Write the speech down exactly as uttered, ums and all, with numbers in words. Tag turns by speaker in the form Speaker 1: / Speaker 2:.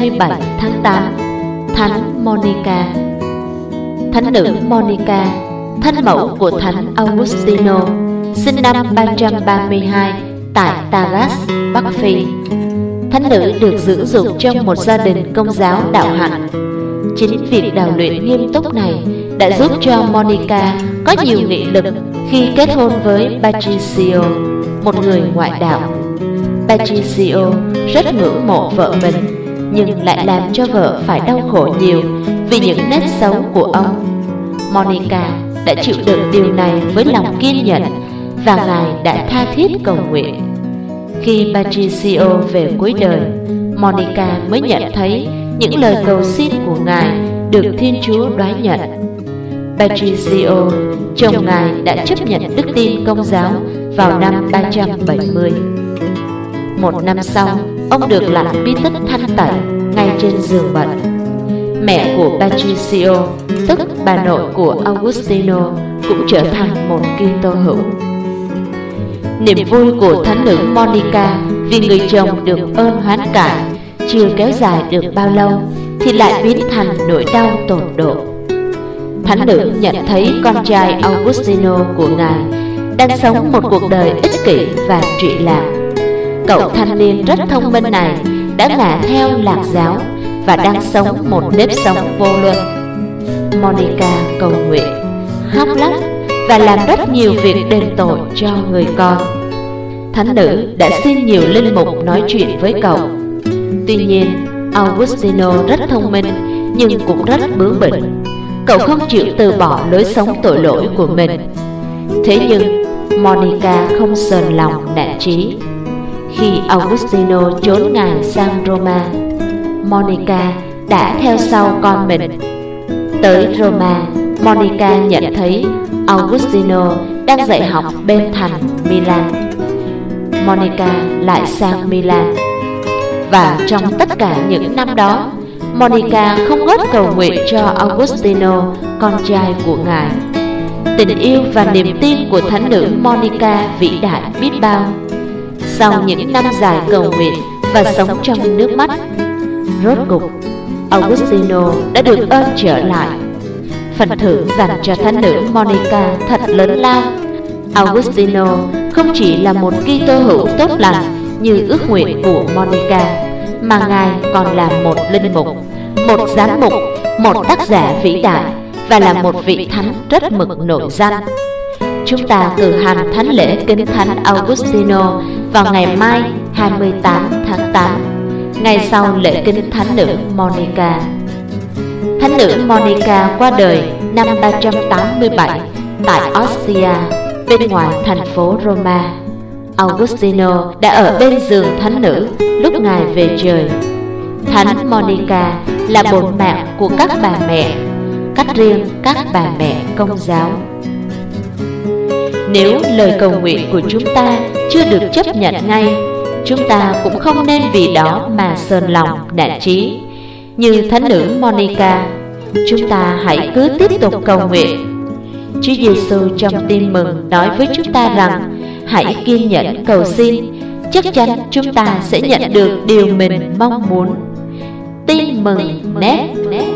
Speaker 1: mươi bảy tháng tám, Thánh Monica. Thánh nữ Monica, thánh mẫu của Thánh Augustino, sinh năm ba trăm ba mươi hai tại Taras, Bắc Phi. Thánh nữ được dưỡng dục trong một gia đình Công giáo đạo hạnh. Chính việc đào luyện nghiêm túc này đã giúp cho Monica có nhiều nghị lực khi kết hôn với Patricio, một người ngoại đạo. Patricio rất ngưỡng mộ vợ mình, nhưng lại làm cho vợ phải đau khổ nhiều vì những nét xấu của ông. Monica đã chịu đựng điều này với lòng kiên nhẫn, và Ngài đã tha thiết cầu nguyện. Khi Patricio về cuối đời, Monica mới nhận thấy những lời cầu xin của Ngài được Thiên Chúa đoái nhận. Patricio, chồng Ngài, đã chấp nhận đức tin Công giáo vào năm ba trăm bảy mươi. Một năm sau, ông được lãnh bí tích thanh tẩy ngay trên giường bệnh. Mẹ của Patricio, tức bà nội của Augustino, cũng trở thành một Kitô hữu. Niềm vui của thánh nữ Monica vì người chồng được ơn hoán cải chưa kéo dài được bao lâu thì lại biến thành nỗi đau tột độ. Thánh nữ nhận thấy con trai Augustino của Ngài đang sống một cuộc đời ích kỷ và trụy lạc. Cậu thanh niên rất thông minh này đã ngả theo lạc giáo và đang sống một nếp sống vô luân. Monica cầu nguyện, khóc lóc và làm rất nhiều việc đền tội cho người con. Thánh nữ đã xin nhiều linh mục nói chuyện với cậu. Tuy nhiên, Augustino rất thông minh nhưng cũng rất bướng bỉnh. Cậu không chịu từ bỏ lối sống tội lỗi của mình. Thế nhưng Monica không sờn lòng nản chí. Khi Augustino trốn Ngài sang Roma, Monica đã theo sau con mình. Tới Roma, Monica nhận thấy Augustino đang dạy học bên thành Milan. Monica lại sang Milan. Và trong tất cả những năm đó, Monica không ngớt cầu nguyện cho Augustino, con trai của Ngài. Tình yêu và niềm tin của thánh nữ Monica vĩ đại biết bao. Sau những năm dài cầu nguyện và sống trong nước mắt, rốt cục Augustino đã được ơn trở lại. Phần thưởng dành cho thánh nữ Monica thật lớn lao. Augustino không chỉ là một Kitô hữu tốt lành như ước nguyện của Monica, mà Ngài còn là một linh mục, một giám mục, một tác giả vĩ đại và là một vị thánh rất mực nổi danh. Chúng ta cử hành thánh lễ kính thánh Augustino vào ngày mai hai mươi tám tháng tám, ngày sau lễ kính thánh nữ Monica. Thánh nữ Monica qua đời năm ba trăm tám mươi bảy tại Ostia, bên ngoài thành phố Roma. Augustino đã ở bên giường thánh nữ lúc Ngài về trời. Thánh Monica là bổn mạng của các bà mẹ, cách riêng các bà mẹ Công giáo. Nếu lời cầu nguyện của chúng ta chưa được chấp nhận ngay, chúng ta cũng không nên vì đó mà sờn lòng nản chí. Như thánh nữ Monica, chúng ta hãy cứ tiếp tục cầu nguyện. Chúa Giêsu trong Tin Mừng nói với chúng ta rằng hãy kiên nhẫn cầu xin, chắc chắn chúng ta sẽ nhận được điều mình mong muốn. Tin Mừng net.